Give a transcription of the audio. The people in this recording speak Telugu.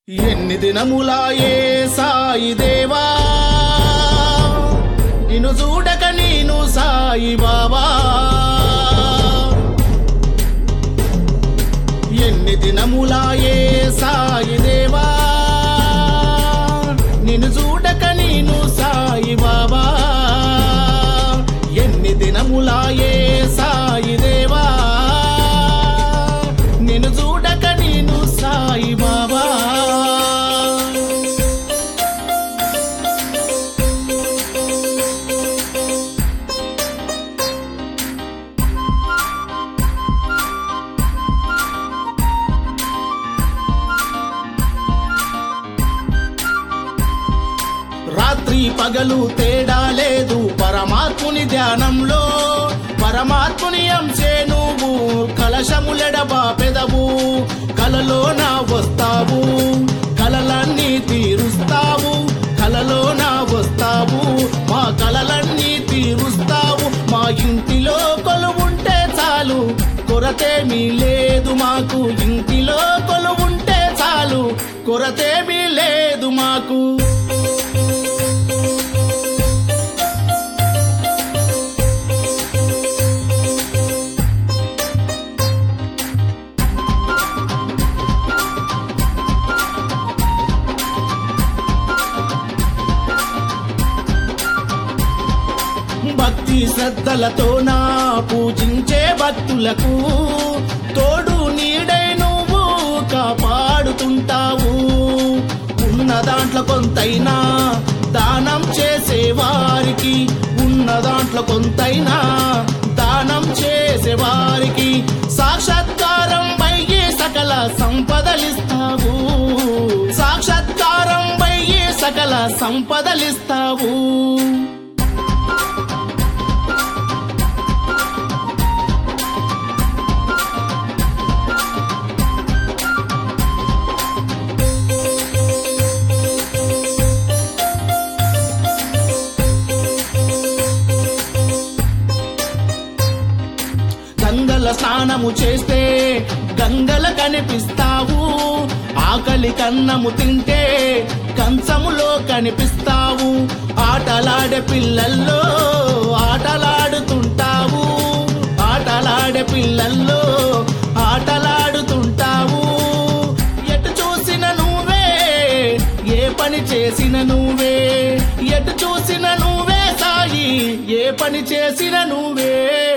ఎన్ని దినములాయే సాయి దేవా నిన్ను చూడక నేను సాయి బాబా ఎన్ని దినములాయే సాయి దేవా నిన్ను చూడక నేను సాయి బాబా ఎన్ని దినములాయే సాయి దేవా నిన్ను చూడక నేను సాయి బాబా రాత్రి పగలు తేడా లేదు పరమాత్ముని ధ్యానంలో పరమాత్ముని అంశే నువ్వు కలశములెడబా పెదవు కలలో నా వస్తావు కలలన్నీ తీరుస్తావు కలలో నా వస్తావు మా కలలన్నీ తీరుస్తావు మా ఇంటిలో కొలువుంటే చాలు కొరతేమీ లేదు మాకు ఇంటిలో కొలువుంటే చాలు కొరతేమీ లేదు మాకు భక్తి శ్రద్ధలతో నా పూజించే భక్తులకు తోడు నీడై నువ్వు కాపాడుతుంటావు ఉన్న దాంట్లో కొంతైనా దానం చేసేవారికి ఉన్న దాంట్లో కొంతైనా దానం చేసేవారికి సాక్షాత్కారం అయ్యే సకల సంపదలిస్తావు సాక్షాత్కారం అయ్యే సకల సంపదలిస్తావు గంగల స్నానము చేస్తే గంగల కనిపిస్తావు ఆకలి కన్నము తింటే కంచములో కనిపిస్తావు ఆటలాడే పిల్లల్లో ఆటలాడుతుంటావు ఆటలాడే పిల్లల్లో ఆటలాడుతుంటావు ఎటు చూసిన నువ్వే ఏ పని చేసిన నువ్వే ఎటు చూసిన నువ్వే సాయి ఏ పని చేసిన నువ్వే